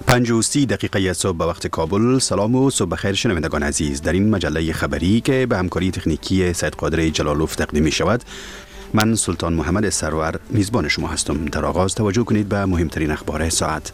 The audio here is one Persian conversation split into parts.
5:30 صبح به وقت کابل. سلام و صبح بخیر شنوندگان عزیز. در این مجله خبری که به همکاری تکنیکی سید قادر جلالوف تقدیم می شود، من سلطان محمد سرور میزبان شما هستم. در آغاز توجه کنید به مهمترین اخبار ساعت.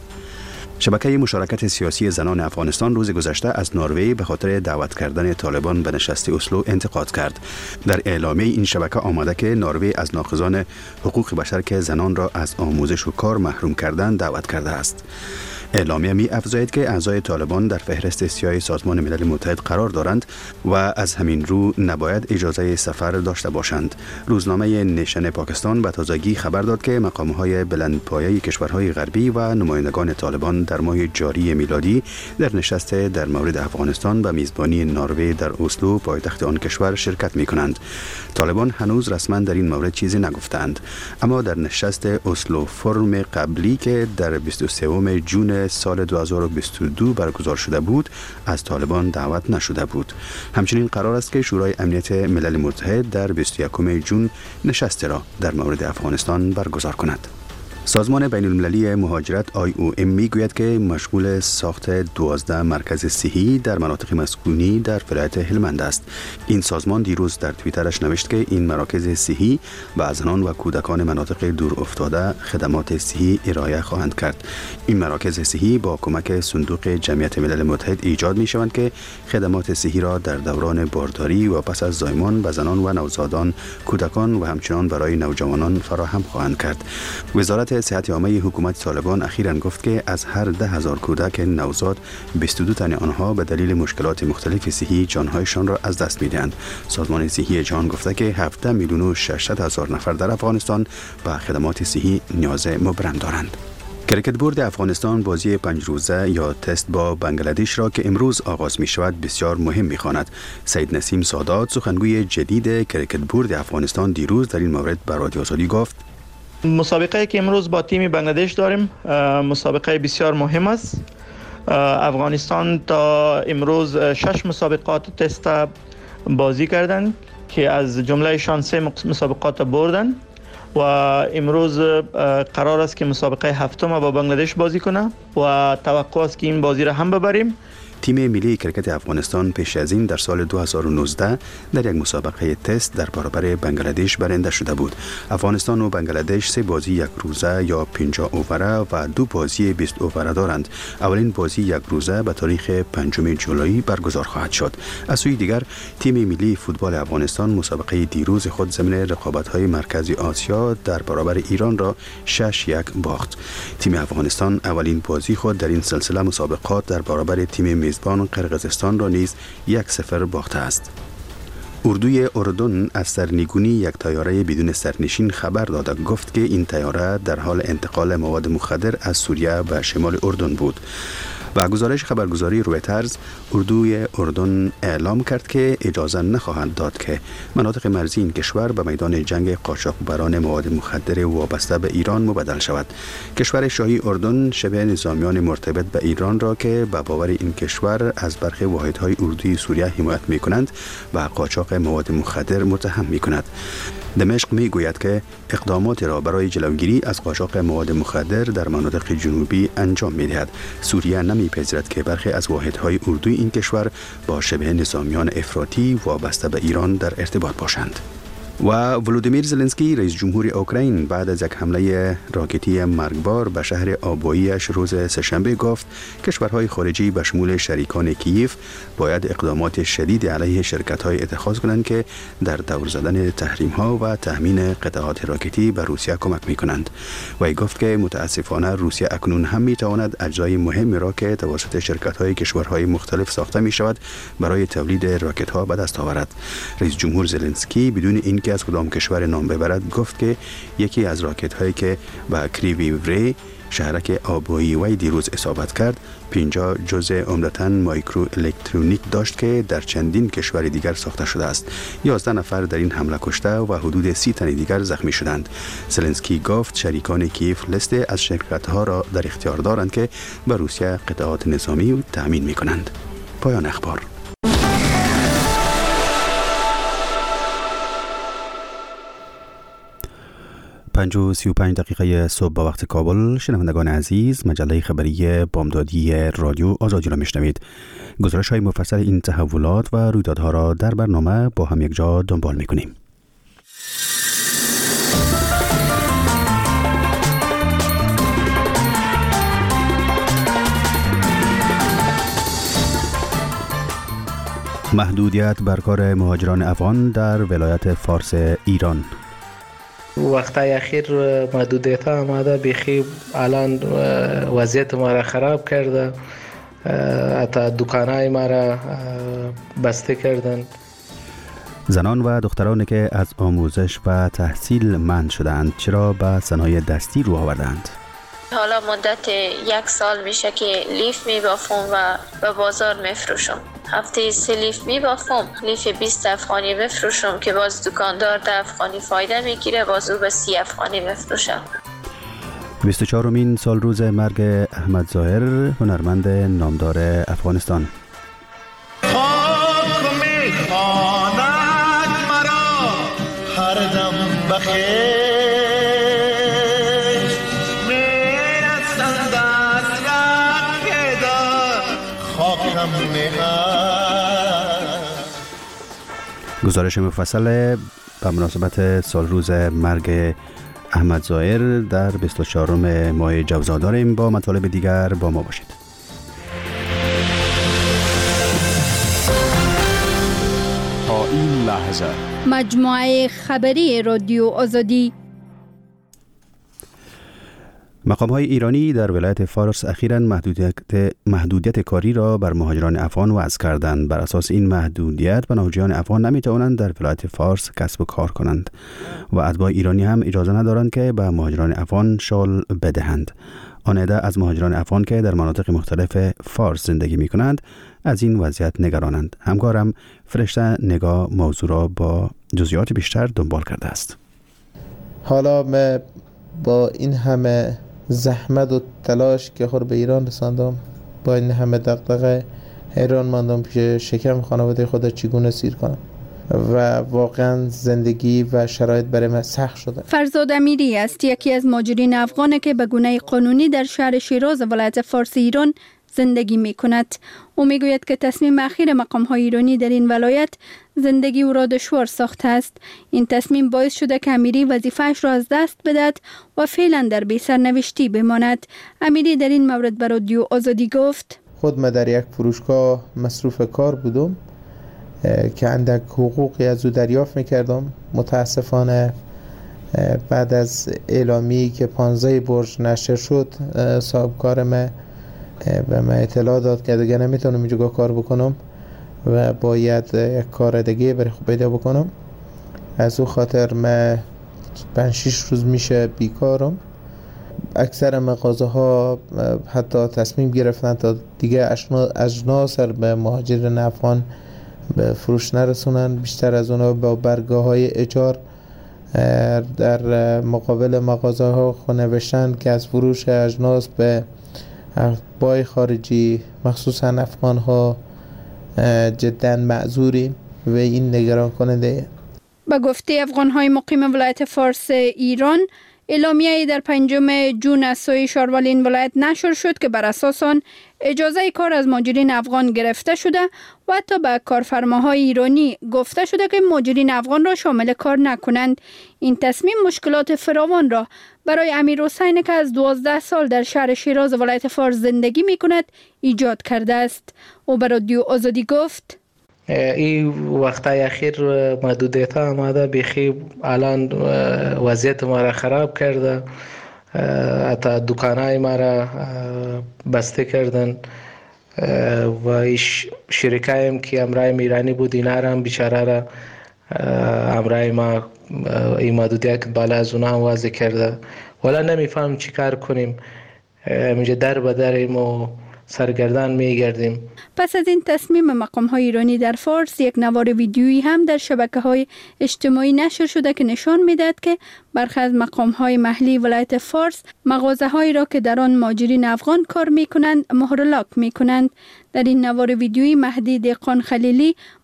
شبکه مشارکت سیاسی زنان افغانستان روز گذشته از نروژ به خاطر دعوت کردن طالبان به نشست اسلو انتقاد کرد. در اعلامیه این شبکه آمده که نروژ از ناقضان حقوق بشر که زنان را از آموزش و کار محروم کردن دعوت کرده است. اعلامیه می افزاید که اعضای طالبان در فهرست سیاه سازمان ملل متحد قرار دارند و از همین رو نباید اجازه سفر داشته باشند. روزنامه نیشن پاکستان به تازگی خبر داد که مقامهای بلندپایه کشورهای غربی و نمایندگان طالبان در ماه جاری میلادی در نشست در مورد افغانستان به میزبانی نروژ در اسلو پایتخت آن کشور شرکت می کنند. طالبان هنوز رسما در این مورد چیزی نگفتند، اما در نشست اسلو فرم قبلی که در 23 جون سال 2022 برگزار شده بود از طالبان دعوت نشده بود. همچنین قرار است که شورای امنیت ملل متحد در 21 جون نشست را در مورد افغانستان برگزار کند. سازمان بین المللی مهاجرت IOM میگوید که مشغول ساخت 12 مرکز صحی در مناطق مسکونی در ولایت هلمند است. این سازمان دیروز در توییترش نوشت که این مراکز صحی به زنان و کودکان مناطق دور افتاده خدمات صحی ارائه خواهند کرد. این مراکز صحی با کمک صندوق جمعیت ملل متحد ایجاد می شوند که خدمات صحی را در دوران بارداری و پس از زایمان به زنان و نوزادان، کودکان و همچنان برای نوجوانان فراهم خواهند کرد. وزارت صحت عامه حکومت طالبان اخیراً گفت که از هر 10,000 کودک نوزاد 22 تن آنها به دلیل مشکلات مختلف صحی جانهایشان را از دست می‌دهند. سازمان صحی جهان گفته که 7,600,000 نفر در افغانستان به خدمات صحی نیاز مبرم دارند. کرکت بورد افغانستان بازی 5 روزه یا تست با بنگلادش را که امروز آغاز می شود بسیار مهم می خواند. سید نسیم سادات سخنگوی جدید کرکت بورد افغانستان دیروز در این مورد به رادیو آزادی گفت: مسابقه که امروز با تیم بنگلادش داریم مسابقه بسیار مهم است. افغانستان تا امروز 6 مسابقات تست بازی کردند که از جملهشان 3 مسابقات بردن و امروز قرار است که مسابقه هفتم با بنگلادش بازی کنه و توقع است که این بازی را هم ببریم. تیم ملی کرکت افغانستان پیش از این در سال 2019 در یک مسابقه تست در برابر بنگلادش برنده شده بود. افغانستان و بنگلادش 3 بازی 1 روزه یا 50 اووره و 2 بازی 20 اووره دارند. اولین بازی 1 روزه به تاریخ 5 جولای برگزار خواهد شد. از سوی دیگر تیم ملی فوتبال افغانستان مسابقه دیروز خود ضمن رقابت‌های مرکزی آسیا در برابر ایران را 6-1 باخت. تیم افغانستان اولین بازی خود در این سلسله مسابقات در برابر تیم میزبان قرقیزستان را نیز 1-0 باخته است. اردوی اردن از سرنگونی یک طیاره بدون سرنشین خبر داده، گفت که این طیاره در حال انتقال مواد مخدر از سوریه به شمال اردن بود. و گزارش خبرگزاری رویترز، اردوی اردن اعلام کرد که اجازه نخواهند داد که مناطق مرزی این کشور به میدان جنگ قاچاقبران مواد مخدر وابسته به ایران مبدل شود. کشور شاهی اردن شبه نظامیان مرتبط به ایران را که به باور این کشور از برخی واحدهای اردوی سوریه حمایت می کنند و قاچاق مواد مخدر متهم می کند. دمشق می گوید که اقدامات را برای جلوگیری از قاچاق مواد مخدر در مناطق جنوبی انجام می دهد. سوریه نمی‌پذیرد که برخی از واحدهای اردوی این کشور با شبه نظامیان افراطی وابسته به ایران در ارتباط باشند. و ولودیمیر زلنسکی رئیس جمهور اوکراین بعد از یک حمله راکتی مرگبار به شهر آباییش روز سه‌شنبه گفت کشورهای خارجی به شمول شریکان کیف باید اقدامات شدید علیه شرکت‌های اتخاذ کنند که در دور زدن تحریم‌ها و تامین قطعات راکتی به روسیه کمک می‌کنند. وی گفت که متاسفانه روسیه اکنون هم می‌تواند اجزای مهم را که توسط شرکت‌های کشورهای مختلف ساخته می‌شود برای تولید راکت‌ها به دست آورد. رئیس جمهور زلنسکی بدون این که از کدام کشور نام ببرد گفت که یکی از راکت هایی که به کریویوری شهرک آبایی وی دیروز اصابت کرد 50 جزء عمدتاً مایکرو الکترونیک داشت که در چندین کشور دیگر ساخته شده است. 11 نفر در این حمله کشته و حدود 30 تن دیگر زخمی شدند. زلنسکی گفت شریکان کیف لیست از شرکت‌ها را در اختیار دارند که به روسیه قطعات نظامی تأمین می‌کنند. پایان اخبار. 5:35 صبح با وقت کابل. شنوندگان عزیز، مجله خبری بامدادی رادیو آزادی را میشنوید. گزارش های مفصل این تحولات و رویدادها را در برنامه با هم یک جا دنبال میکنیم. محدودیت بر کار مهاجران افغان در ولایت فارس ایران. وقتای اخیر محدودیت ها آمده، بیخی الان وضعیت ما را خراب کرده، حتی دکانهای ما را بسته کردن. زنان و دخترانی که از آموزش و تحصیل منع شدند چرا به صنایع دستی رو آوردند؟ حالا مدت 1 سال میشه که لیف میبافم و به بازار میفروشم. هفته 3 لیف میبافم، لیف 20 افغانی بفروشم که باز دکاندار 10 افغانی فایده میگیره، باز او به 30 افغانی بفروشم. 24مین سال روز مرگ احمد ظاهر، هنرمند نامدار افغانستان. خاک میخواند مرا هر دم بخیر، میرسند از راه دار خاکم میخواند. گزارش مفصل به مناسبت سال روز مرگ احمد ظاهر در 24 ماه جوزا داریم. با مطالب دیگر با ما باشید. تا این لحظه مجموعه خبری رادیو آزادی. مقام‌های ایرانی در ولایت فارس اخیراً محدودیت کاری را بر مهاجران افغان وضع کردند. بر اساس این محدودیت پناهجویان افغان نمی‌توانند در ولایت فارس کسب و کار کنند و اتباع ایرانی هم اجازه ندارند که به مهاجران افغان شال بدهند. آن عده از مهاجران افغان که در مناطق مختلف فارس زندگی می‌کنند از این وضعیت نگرانند. همکارم فرشته نگاه موضوع را با جزئیات بیشتر دنبال کرده است. حالا ما با این همه زحمت و تلاش که خود به ایران رساندم، با این همه دغدغه حیران ماندم که شکم خانواده خود چگونه سیر کنم و واقعا زندگی و شرایط برای من سخت شده. فرزاد امیری است، یکی از مهاجرین افغان که به گونه قانونی در شهر شیراز ولایت فارس ایران زندگی می کند. او می گوید که تصمیم اخیر مقام های ایرانی در این ولایت زندگی او را دشوار ساخته است. این تصمیم باعث شده که امیری وظیفه‌اش را از دست بدهد و فعلا در بی سرنوشتی بماند. امیری در این مورد به رادیو آزادی گفت: خود من در یک فروشگاه مصروف کار بودم که اندک حقوقی از او دریافت میکردم. متاسفانه بعد از اعلامی که 15 برج نشر شد، صاحب کار من به من اطلاع داد که دیگه نمیتونم اینجا کار بکنم و باید یک کار دیگه برای خود پیدا بکنم. از او خاطر من 5-6 روز میشه بیکارم. اکثر مغازه‌ها حتی تصمیم گرفتن تا دیگه اجناس به مهاجرین افغان به فروش نرسونن. بیشتر از اونها با برگاه‌های اجار در مقابل مغازه‌ها نوشتن که از فروش اجناس به اتباع خارجی مخصوصا افغان‌ها جدا معذوریم و این نگران کننده. به گفته افغان‌های مقیم ولایت فارس ایران، اعلامیه‌ای در 5 جون از سوی شارول این ولایت نشر شد که بر اساس آن اجازه کار از مهاجرین افغان گرفته شده و حتی به کارفرماهای ایرانی گفته شده که مهاجرین افغان را شامل کار نکنند. این تصمیم مشکلات فراوان را برای امیرحسین که از 12 سال در شهر شیراز ولایت فارس زندگی می کند ایجاد کرده است. او به رادیو آزادی گفت: این وقتای اخیر محدودیت ها آمده، بیخی الان وضعیت ما را خراب کرده، حتی دکانهای ما را بسته کردن و شرکای هم که امرای ایرانی بود اینا را هم بیچاره را امرای ما این محدودیت بالا از اونا هم وضع کرده. ولی نمیفهم چی کار کنیم، اینجا در به دریم و سرگردان میگردیم. پس از این تصمیم مقام‌های ایرانی در فارس، یک نوار ویدیویی هم در شبکه‌های اجتماعی نشر شده که نشان می‌دهد که برخی از مقام‌های محلی ولایت فارس مغازه‌هایی را که در آن مهاجرین افغان کار می‌کنند مهر لاک می‌کنند. در این نوار ویدیویی مهدی دهقان خلیلی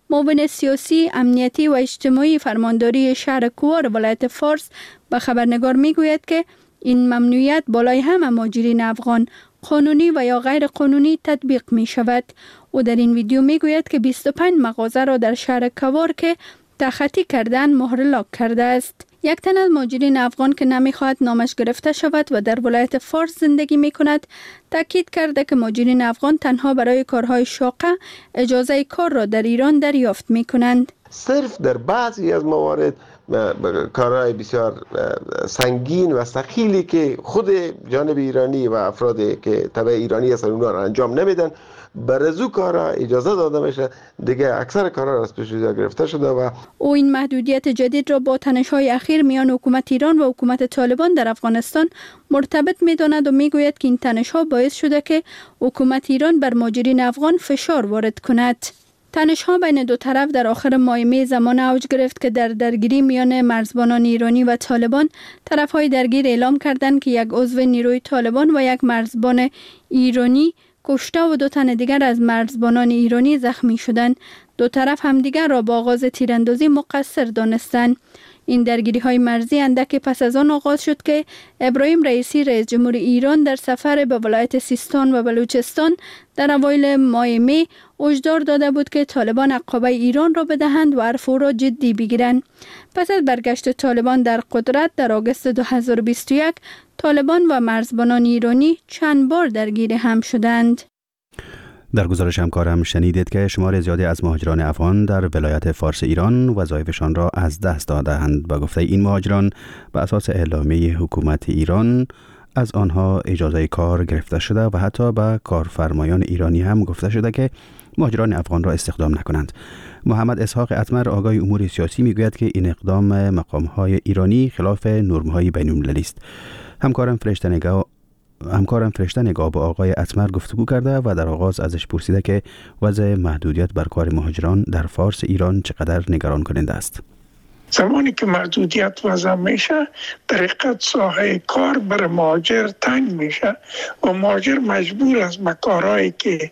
معاون سیاسی، امنیتی و اجتماعی فرمانداری شهر کوار ولایت فارس به خبرنگار میگوید که این ممنوعیت بالای همه مهاجرین افغان قانونی و یا غیر قانونی تطبیق می شود. او در این ویدیو می گوید که 25 مغازه را در شهر کوار که تخطی کردن مهر لاک کرده است. یک تن از مهاجرین افغان که نمیخواهد نامش گرفته شود و در ولایت فارس زندگی می کند تاکید کرده که مهاجرین افغان تنها برای کارهای شاقه اجازه کار را در ایران دریافت می کنند. صرف در بعضی از موارد کارهای بسیار سنگین و ثقیلی که خود جانب ایرانی و افرادی که تبع ایرانی هستند اونها را انجام نمیدن، برزو کارها اجازه داده میشه. دیگه اکثر کارها از پیش گرفته شده و او این محدودیت جدید را با تنش‌های اخیر میان حکومت ایران و حکومت طالبان در افغانستان مرتبط می‌داند و میگوید که این تنش‌ها باعث شده که حکومت ایران بر مهاجرین افغان فشار وارد کند. تنش‌ها بین دو طرف در آخر ماه می زمان اوج گرفت که در درگیری میان مرزبانان ایرانی و طالبان طرف‌های درگیر اعلام کردند که یک عضو نیروی طالبان و یک مرزبان ایرانی کشته و 2 تن دیگر از مرزبانان ایرانی زخمی شدند. دو طرف همدیگر را با آغاز تیراندازی مقصر دانستند. این درگیری‌های مرزی اندک پس از آن آغاز شد که ابراهیم رئیسی رئیس جمهور ایران در سفر به ولایت سیستان و بلوچستان در اوایل ماه می هشدار داده بود که طالبان عقابه ایران را بدهند و حرف او را جدی بگیرند. پس از برگشت طالبان در قدرت در آگوست 2021 طالبان و مرزبانان ایرانی چند بار درگیر هم شدند. در گزارش همکارم شنیدید که شمار زیادی از مهاجران افغان در ولایت فارس ایران وظایفشان را از دست دادند. به گفته این مهاجران به اساس اعلامیه حکومت ایران از آنها اجازه کار گرفته شده و حتی به کارفرمایان ایرانی هم گفته شده که مهاجران افغان را استخدام نکنند. محمد اسحاق اتمر آگاه امور سیاسی میگوید که این اقدام مقام‌های ایرانی خلاف نرم‌های بین‌المللی است. همکارم فرشته نگاه با آقای اتمر گفتگو کرده و در آغاز ازش پرسیده که وضع محدودیت بر کار مهاجران در فارس ایران چقدر نگران کننده است. زمانی که محدودیت وضع میشه در حقیقت ساحه کار برای مهاجر تنگ میشه و مهاجر مجبور است به کارهایی که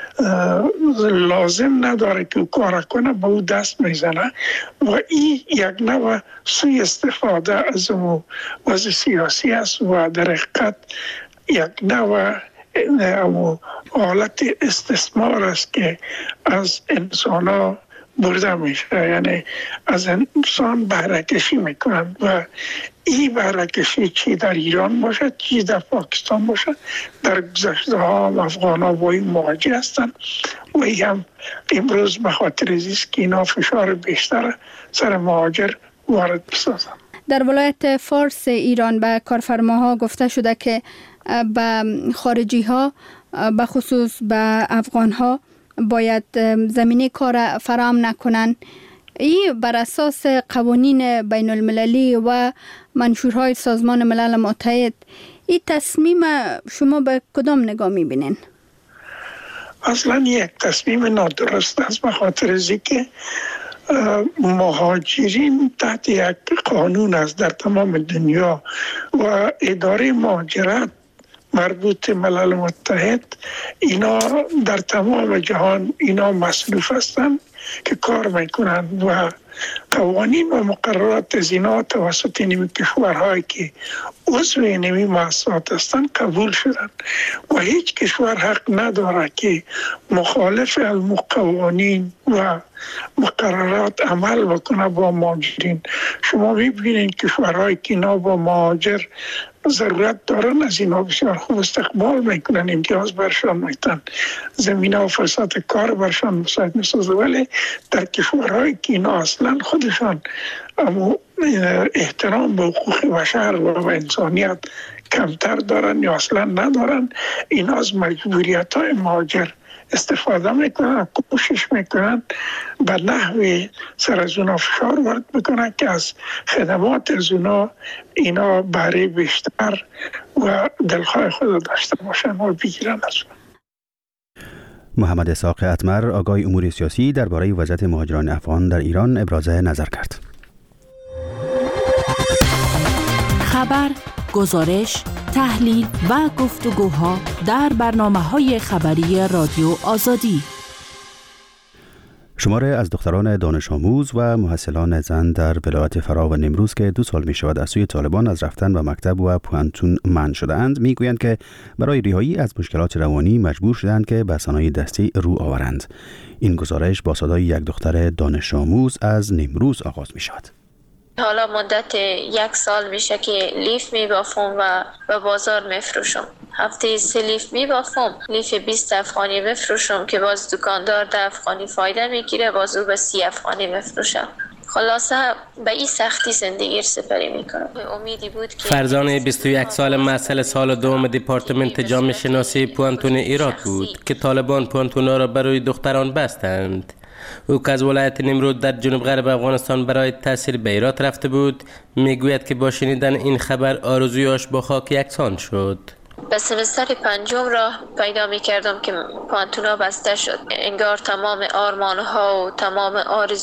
لازم نداره که کار کنه به او دست میزنه و این یک نوع سوء استفاده از وضع سیاسی است و در حقیقت یک نوع حالت استثمار است که از انسان ها برده میشه، یعنی از انسان بهره کشی میکنند و این بهره کشی چی در ایران باشه چی در پاکستان باشه. در گذشته ها افغان ها با این مواجه هستند و این هم امروز به خاطر است که اینا فشار بیشتر سر مهاجر وارد بسازند. در ولایت فارس ایران به کارفرماها گفته شده که به خارجی ها به خصوص به افغان ها باید زمینه کار فراهم نکنند. این بر اساس قوانین بین المللی و منشورهای سازمان ملل متحد این تصمیم شما به کدام نگاه میبینین؟ اصلا یک تصمیم نادرست است به خاطر از اینکه مهاجرین تحت یک قانون است در تمام دنیا و اداره مهاجرت مربوط ملل متحد اینا در تمام جهان اینا مصروف هستند که کار میکنند و قوانین و مقررات از اینا توسط نمی کشورهایی که عضو نمی مؤسسات هستند قبول شدند و هیچ کشور حق نداره که مخالف قوانین و مقررات عمل بکنه با مهاجرین. شما میبینید کشورهایی که اینا با مهاجر ضرورت دارن از اینا بسیار خوب استقبال میکنن، امتیاز برشان میتن، زمینه و فرصت کار برشان مساعد میسازه. ولی در کشورهایی که اینا اصلا خودشان احترام به حقوق بشر و انسانیت کمتر دارن یا اصلا ندارن، اینا از مجبوریت های مهاجر استفاده میکنن، کوشش میکنن به نحوی سر از اونا فشار وارد میکنن که از خدمات از اونا اینا بهره بیشتر و دلخواه خود داشته باشن و بگیرن از اونا. محمد اسحاق اتمر آگاه امور سیاسی درباره وضعیت مهاجران افغان در ایران ابراز نظر کرد. خبر، گزارش، تحلیل و گفتگوها در برنامه‌های خبری رادیو آزادی. شماره از دختران دانش آموز و محصلان زن در ولایت فرا و نیمروز که 2 سال می شود از سوی طالبان از رفتن به مکتب و پوهنتون منع شده‌اند می گویند که برای رهایی از مشکلات روانی مجبور شدند که به صنایع دستی رو آورند. این گزارش با صدای یک دختر دانش آموز از نیمروز آغاز می شود. حالا مدت 1 سال میشه که لیف میبافم و به بازار میفروشم. هفته 3 لیف میبافم، لیف 20 افغانی میفروشم که باز دکاندار 10 افغانی فایده میگیره، باز او به 30 افغانی میفروشم. خلاصه به این سختی زندگی سپری میکنم. امیدی بود که فرزانه 21 سال محصل سال دوم دپارتمنت جامعه شناسی پوهنتون ایرات بود که طالبان پوهنتونا را برای دختران بستند. او که از ولایت نیمروز در جنوب غرب افغانستان برای تحصیل به ایرات رفته بود، میگوید که با شنیدن این خبر آرزویاش با خاک یکسان شد. به سمستر 5 راه پیدا می کردم که پانتونا بسته شد. انگار تمام آرمان‌ها و تمام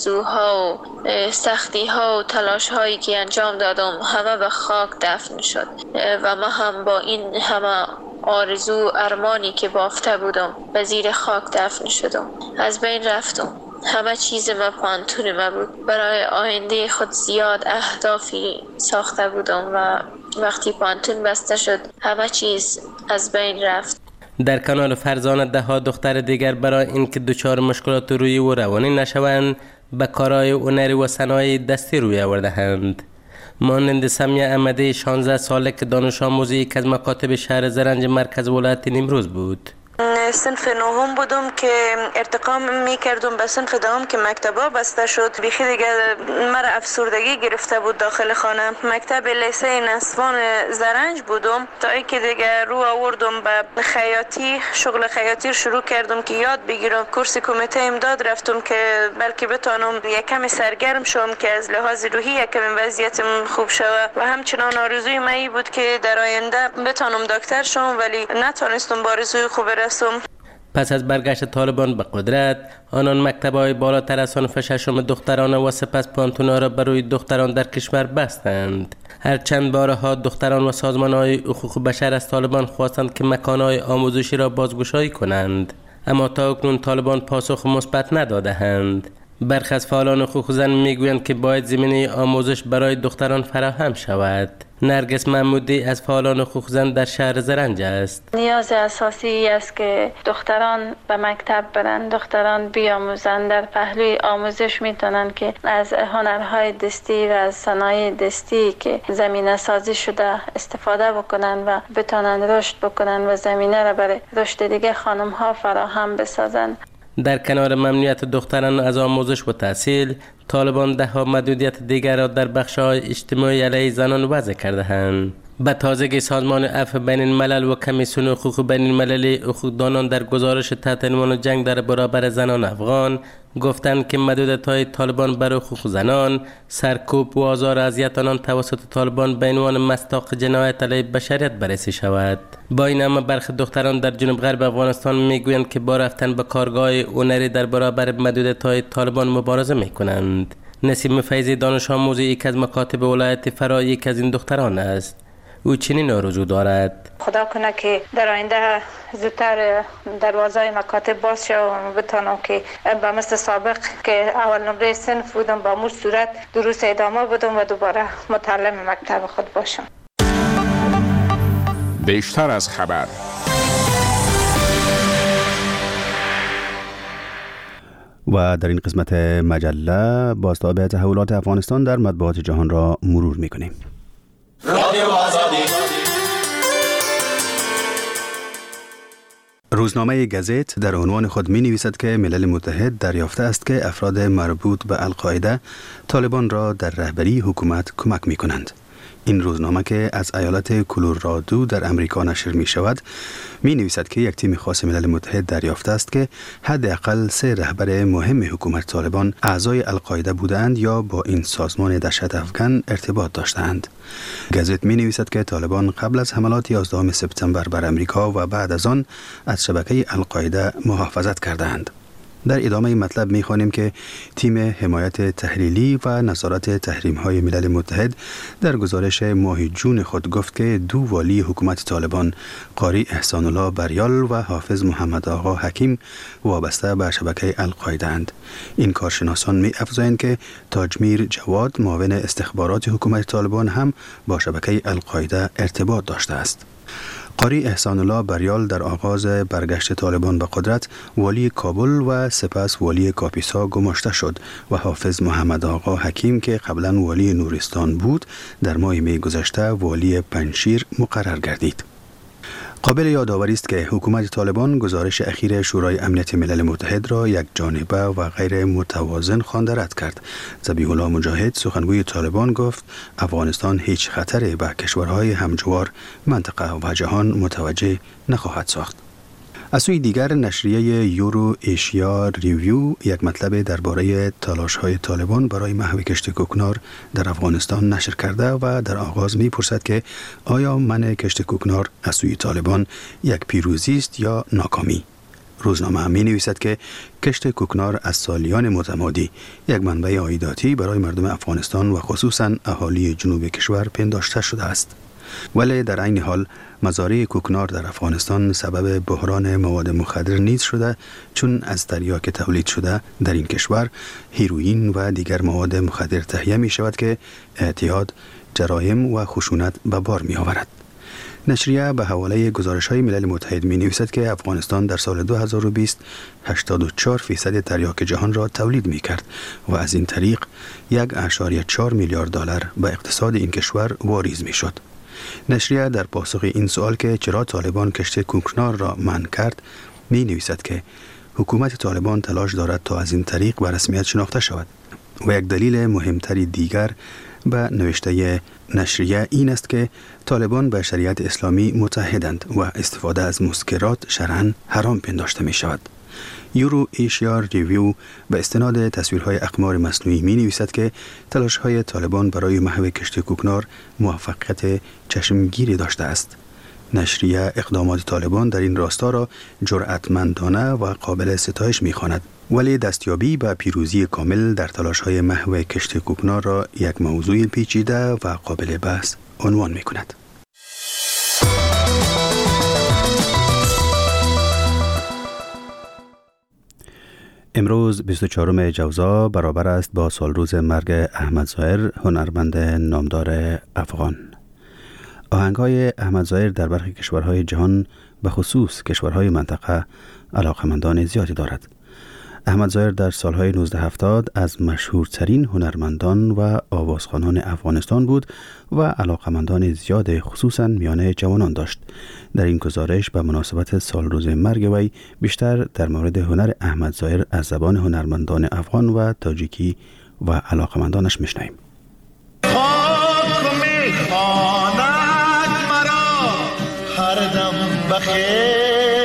آرزوها و سختی‌ها و تلاش‌هایی که انجام دادم همه به خاک دفن شد و من هم با این همه آرزو ارمانی که بافته بودم به زیر خاک دفن شدم. از بین رفتم. همه چیز ما پانتون ما بود. برای آینده خود زیاد اهدافی ساخته بودم و وقتی پانتون بسته شد همه چیز از بین رفت. در کنار فرزانه 10 دختر دیگر برای اینکه دچار مشکلات روحی و روانی نشوند به کارهای هنری و صنایع دستی روی آورده‌اند. مانند سمیه احمدی 16 ساله که دانش آموز یک از مکاتب شهر زرنج مرکز ولایت نیمروز بود. صنف 9 بودم که ارتقا میکردم به صنف 10 که مکتبا بسته شد. بیخی دیگه مرا افسردگی گرفته بود داخل خانه. مکتب لیسه نسوان زرنج بودم تا اینکه دیگه رو آوردم به خیاطی، شغل خیاطی شروع کردم که یاد بگیرم. کورس کمیته امداد رفتم که بلکه بتونم یک کمی سرگرم شم که از لحاظ روحی یک کمی وضعیتم خوب شود و همچنان آرزوی من بود که در آینده بتونم دکتر شم، ولی نتونستم با آرزوی خوب رسم. پس از برگشت طالبان به قدرت، آنان مکتب‌های بالاتر از صنف 6 دخترانه و سپس پانتونا را برای دختران در کشور بستند. هر چند بارها دختران و سازمان‌های حقوق بشر از طالبان خواستند که مکان‌های آموزشی را بازگشایی کنند، اما تا اکنون طالبان پاسخ مثبت نداده‌اند. برخی از فعالان حقوق زن میگویند که باید زمینه آموزش برای دختران فراهم شود. نرگس محمودی از فعالان حقوق زن در شهر زرنج است. نیاز اساسی است که دختران به مکتب برند، دختران بیاموزند. در پهلوی آموزش میتونن که از هنرهای دستی و از صنایع دستی که زمینه سازی شده استفاده بکنن و بتونن رشد بکنن و زمینه را برای رشد دیگه خانم ها فراهم بسازن. در کنار ممنوعیت دختران از آموزش و تحصیل، طالبان 10 محدودیت دیگر را در بخش‌های اجتماعی علیه زنان وضع کرده‌اند. به تازگی سازمان عفو بین الملل و کمیسیون حقوق بین المللی حقوقدانان در گزارش تحت عنوان جنگ در برابر زنان افغان گفتند که محدودیت‌های طالبان بر حقوق زنان، سرکوب و آزار و اذیت آنان توسط طالبان به عنوان مصداق جنایت علیه بشریت بررسی شود. با این همه برخی دختران در جنوب غرب افغانستان میگویند که با رفتن به کارگاه هنری در برابر محدودیت‌های طالبان مبارزه میکنند. نسیم فیضی دانش آموز یک از مکاتب ولایت فرا یک از این دختران است. او چنین آرزو دارد: خدا کنه که در آینده زودتر دروازه مکاتب باز شد و بتونم که به مثل سابق که اول نمره صنف بودم با مور صورت دروس ادامه بدم و دوباره متعلم مکتب خود باشم. بیشتر از خبر. و در این قسمت مجله بازتاب تحولات افغانستان در مطبوعات جهان را مرور می‌کنیم. رادیو آزادی. روزنامه گزیت در عنوان خود می نویسد که ملل متحد دریافته است که افراد مربوط به القاعده طالبان را در رهبری حکومت کمک می کنند. این روزنامه که از ایالت کلرادو در امریکا نشر می شود می نویسد که یک تیم خاص ملل متحد دریافته است که حداقل 3 رهبر مهم حکومت طالبان اعضای القاعده بودند یا با این سازمان دهشت افغان ارتباط داشتند. گزیت می نویسد که طالبان قبل از حملات 11 سپتامبر بر امریکا و بعد از آن از شبکه القاعده محافظت کردند. در ادامه مطلب می‌خوانیم که تیم حمایت تحلیلی و نظارت تحریم‌های ملل متحد در گزارش ماه جون خود گفت که دو والی حکومت طالبان، قاری احسان الله بریال و حافظ محمد آقا حکیم، وابسته به شبکه القاعده اند. این کارشناسان می‌افزایند که تاجمیر جواد، معاون استخبارات حکومت طالبان، هم با شبکه القاعده ارتباط داشته است. قاری احسان الله بریال در آغاز برگشت طالبان به قدرت والی کابل و سپس والی کاپیسا گماشته شد و حافظ محمد آقا حکیم که قبلا والی نورستان بود در ماه می گذشته والی پنجشیر مقرر گردید. قابل یادآوری است که حکومت طالبان گزارش اخیر شورای امنیت ملل متحد را یک جانبه و غیر متوازن خوانده رد کرد. ذبیح الله مجاهد، سخنگوی طالبان، گفت افغانستان هیچ خطری به کشورهای همجوار، منطقه و جهان متوجه نخواهد ساخت. از سوی دیگر نشریه یورو ایشیا ریویو یک مطلب درباره تلاش‌های طالبان برای محو کشت کوکنار در افغانستان نشر کرده و در آغاز می‌پرسد که آیا منع کشت کوکنار از سوی طالبان یک پیروزی است یا ناکامی؟ روزنامه هم می‌نویسد که کشت کوکنار از سالیان متمادی یک منبع عایداتی برای مردم افغانستان و خصوصاً اهالی جنوب کشور پنداشته شده است. ولی در عین حال مزارع کوکنار در افغانستان سبب بحران مواد مخدر نیز شده، چون از تریاک تولید شده در این کشور هیروئین و دیگر مواد مخدر تهیه می شود که اعتیاد، جرایم و خشونت به بار می آورد. نشریه به حواله گزارش‌های ملل متحد می نویسد که افغانستان در سال 2020 84% تریاک جهان را تولید می کرد و از این طریق 1.4 میلیارد دلار به اقتصاد این کشور واریز می شد. نشریه در پاسخ این سوال که چرا طالبان کشت کوکنار را منع کرد می نویسد که حکومت طالبان تلاش دارد تا از این طریق به رسمیت شناخته شود و یک دلیل مهمتری دیگر به نوشته نشریه این است که طالبان به شریعت اسلامی متحدند و استفاده از مسکرات شرعاً حرام پنداشته می شود. یورو ایشیا ریویو به استناد تصویرهای اقمار مصنوعی می نویسد که تلاش‌های طالبان برای محو کشت کوکنار موفقیت چشمگیری داشته است. نشریه اقدامات طالبان در این راستا را جرأتمندانه و قابل ستایش می خواند، ولی دستیابی به پیروزی کامل در تلاش‌های محو کشت کوکنار را یک موضوع پیچیده و قابل بحث عنوان می کند. امروز 24 جوزا برابر است با سال روز مرگ احمد ظاهر، هنرمند نامدار افغان. آهنگ‌های احمد ظاهر در برخی کشورهای جهان، به خصوص کشورهای منطقه، علاقمندان زیادی دارد. احمد ظاهر در سالهای 1970 از مشهورترین هنرمندان و آوازخوانان افغانستان بود و علاقمندان زیاد خصوصاً میان جوانان داشت. در این گزارش به مناسبت سال روز مرگ وی بیشتر در مورد هنر احمد ظاهر از زبان هنرمندان افغان و تاجیکی و علاقمندانش میشنویم. هر دم بخیر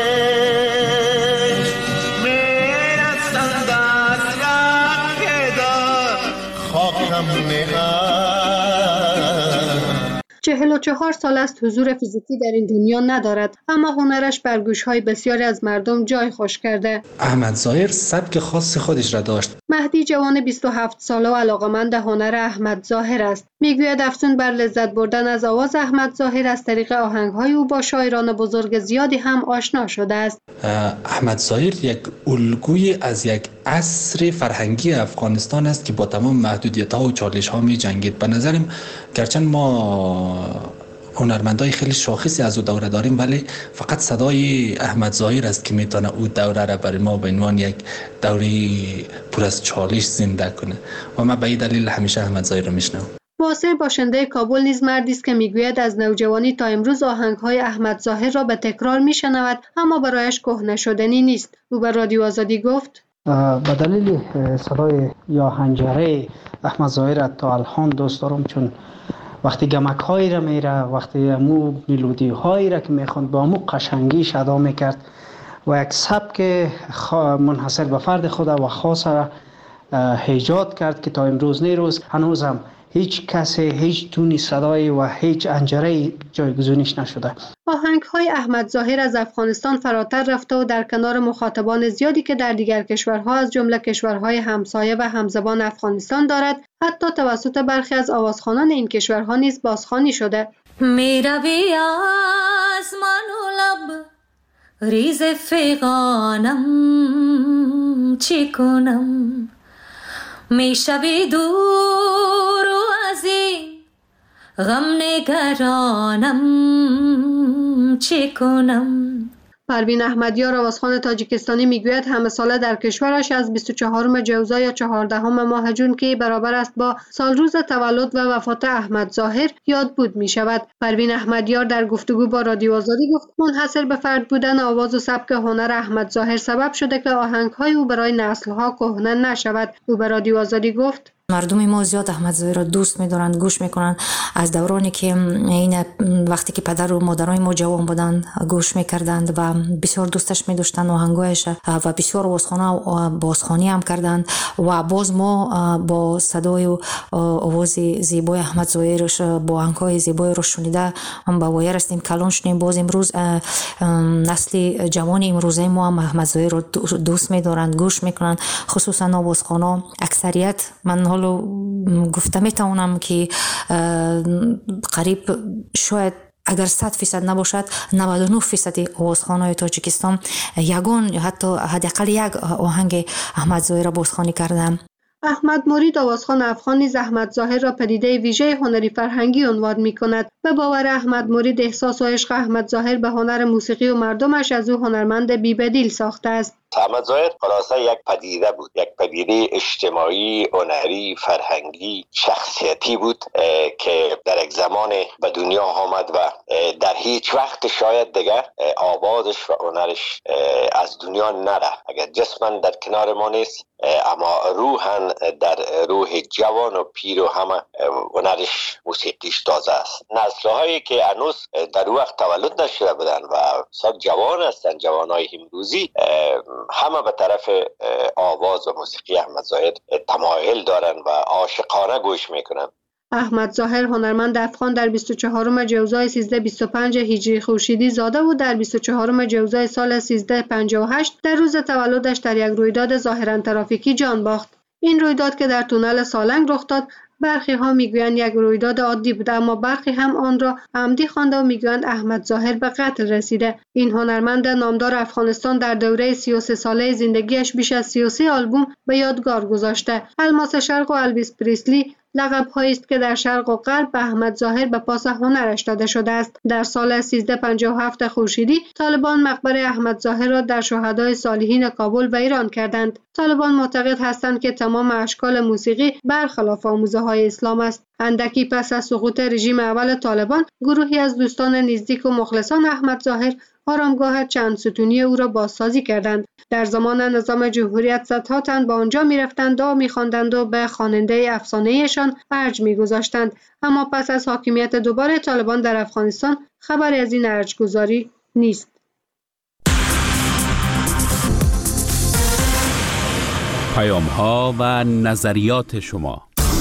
خاکم 44 سال است حضور فیزیکی در این دنیا ندارد، اما هنرش بر گوش‌های بسیاری از مردم جای خوش کرده. احمد ظاهر سبک خاص خودش را داشت. مهدی جوان 27 ساله و علاقه‌مند هنر احمد ظاهر است. میگوید افزون بر لذت بردن از آواز احمد ظاهر از طریق آهنگ‌های او با شاعران بزرگ زیادی هم آشنا شده است. احمد ظاهر یک الگوی از یک عصر فرهنگی افغانستان است که با تمام محدودیت‌ها و چالش‌ها می‌جنگید. به نظرم گرچند ما هنرمندای خیلی شاخصی از او دوره داریم، ولی فقط صدای احمد ظاهر است که میتونه او دوره را برای ما به عنوان یک دوره پر از چالش زنده کنه و من به این دلیل همیشه احمد ظاهر رو میشنوم. واصل باشنده کابل نیز مردی است که میگوید از نوجوانی تا امروز آهنگ‌های احمد ظاهر را به تکرار میشنود، اما برایش کهنه شدنی نیست. او به رادیو آزادی گفت به دلیل صدای یا حنجره احمد ظاهر تا الان دوست دارم، چون وقتی گمک هایی را میره، وقتی امو ملودی هایی را که میخوند با امو قشنگیش ادا میکرد و یک سبک منحصر به فرد خود و خاص را ایجاد کرد که تا امروز نیروز هنوزم هیچ کسی هیچ تونی صدای و هیچ انجره جایگزینش نشده. آهنگ‌های احمد ظاهر از افغانستان فراتر رفته و در کنار مخاطبان زیادی که در دیگر کشورها از جمله کشورهای همسایه و همزبان افغانستان دارد، حتی توسط برخی از آوازخوانان این کشورها نیز بازخوانی شده. میروی از من و لب ریز فغانم چی کنم، میشوی دور و از این غم نگرانم چی کنم. پروین احمدیار آوازخوان تاجیکستانی میگوید همه ساله در کشورش از 24 جوزا یا 14 ماه جون که برابر است با سال روز تولد و وفات احمد ظاهر یاد بود می شود. پروین احمدیار در گفتگو با رادیو آزادی گفت منحصر به فرد بودن آواز و سبک هنر احمد ظاهر سبب شده که آهنگ‌های او برای نسل‌ها کهنه نشود. او به رادیو آزادی گفت مردم ما زیاد احمد ظاهر را دوست می‌دارند، گوش می‌کنند. از دورانی که این وقتی که پدر و مادرای ما جوان بودند گوش می‌کردند و بسیار دوستش می‌داشتند آهنگایش و بسیار بازخوانی هم کردند و باز ما با صدای و آواز زیبای احمد ظاهرش با آهنگ‌های زیبای رو شنیده با وای رستیم کلان شدیم. باز امروز نسل جوان امروزه ما هم احمد ظاهر رو دوست می‌دارند، گوش می‌کنند، خصوصا آوازخوانا اکثریت. من حالا گفته میتونم که قریب شاید اگر 100% نباشد 99% آوازخوان‌های تاجیکستان یگان حتی حداقل یک آهنگ احمد ظاهر را بازخوانی کردند. احمد مرید آوازخوان افغان نیز احمد ظاهر را پدیده ویژه هنری فرهنگی عنوان می‌کند. به باور احمد مرید احساس و عشق احمد ظاهر به هنر موسیقی و مردمش از او هنرمند بی‌بدیل ساخته است. احمد ظاهر خلاصه یک پدیده بود، یک پدیده اجتماعی، هنری، فرهنگی، شخصیتی بود که در یک زمان به دنیا آمد و در هیچ وقت شاید دیگه آوازش و هنرش از دنیا نره. اگر جسماً در کنار ما نیست اما روحاً در روح جوان و پیر و همه هنرش موسیقیش تازه است. نسل‌هایی که هنوز در وقت تولد نشده بودن و سال جوان هستن، جوانای امروزی، همه به طرف آواز و موسیقی احمد ظاهر تمایل دارن و عاشقانه گوش میکنن. احمد ظاهر هنرمند افغان در 24 جوزای 1325 هجری خورشیدی زاده و در 24 جوزای سال 1358 در روز تولدش در یک رویداد ظاهراً ترافیکی جان باخت. این رویداد که در تونل سالنگ رخ داد، برخی ها میگویند یک رویداد عادی بوده، اما برخی هم آن را عمدی خوانده و میگویند احمد ظاهر به قتل رسیده. این هنرمند نامدار افغانستان در دوره 33 ساله زندگیش بیش از 33 آلبوم به یادگار گذاشته. الماس شرق و الویس پریسلی لقب‌هایی است که در شرق و غرب به احمد ظاهر به پاس هنرش داده شده است. در سال 1357 خورشیدی طالبان مقبره احمد ظاهر را در شهدای صالحین کابل و ایران کردند. طالبان معتقد هستند که تمام اشکال موسیقی برخلاف آموزه‌های اسلام است. اندکی پس از سقوط رژیم اول طالبان، گروهی از دوستان نزدیک و مخلصان احمد ظاهر آرامگاه چند ستونی او را بازسازی کردند. در زمان نظام جمهوریت صدها تن به آنجا می‌رفتند و می‌خواندند و به خواننده افسانه‌ایشان ارج می‌گذاشتند. اما پس از حاکمیت دوباره طالبان در افغانستان خبری از این ارج‌گذاری نیست. پیام‌ها و نظریات شما.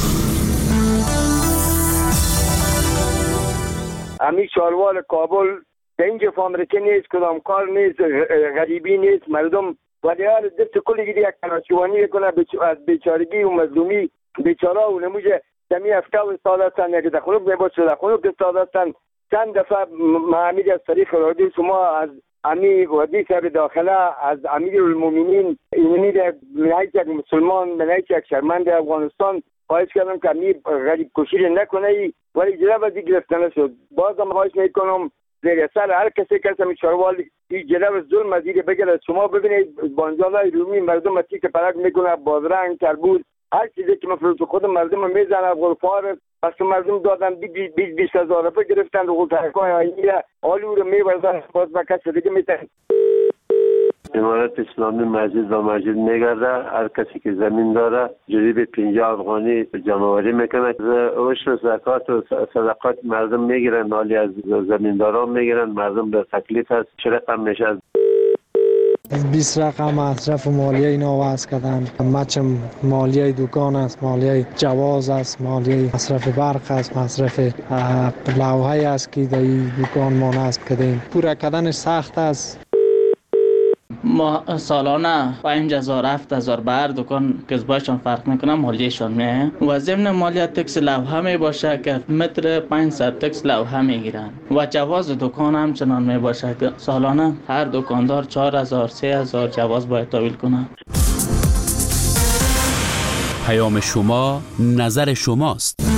امی شاروال کابل در اینجا فامرکه نیست، کدام کار نیست، غریبی نیست، مردم ولی حال دست کلی گیری یک کناشوانی کنه از بیچارگی و مظلومی بیچاره و نموجه دمی افته و استاد هستن یک دخلوب میباشد دخلوب استاد هستن. چند دفعه معامید از طریق رادیو شما از امی ودی صاحب داخله از امیر المومنین اینمی در منایت یک مسلمان منایت یک شرمند افغانستان خواهش کردم که امی غریب کشیر نکنه ولی جلب ازی گرفتنه شد. بازم خواهش میکنم زیر سر هر کسی که همی شاروال این جلب ظلم ازیر بگرد. شما ببینید بانجانای رومی مردم اتی که پرک میکنه بازرنگ تربوز هر چیزی که مفروض خود مردم میزنه غرفار پس مردم دادن 20 هزار روپیه گرفتن رو تحقیقای آینی حالی او رو میبردن باز به کسی دیگه میتن. امارت اسلامی مسجد و مسجد میگرده. هر کسی که زمین داره جریب 50 افغانی جمعوری میکنه. عشر زکات و صدقات مردم میگیرن، مالی از زمینداران میگیرن. مردم به تکلیف هست چه رقم میشه. 20 رقم مصرف مالیه اینا وضع کردن. مچم مالیه دکان است، مالیه جواز است، مالیه مصرف برق است، مصرف لوحه است که در دکان ما نصب کردیم. پورا کردنش سخت است. ما سالانه 5000 7000 بر دکان کسبایشان فرق میکنه، مالیهشان میه و ضمن مالیه تکس لوحه می باشه که متر 500 تکس لوحه میگیرن و جواز دکان هم چنان می باشه که سالانه هر دکاندار 4000 3000 جواز باید تحویل کنه. پیام شما، نظر شماست.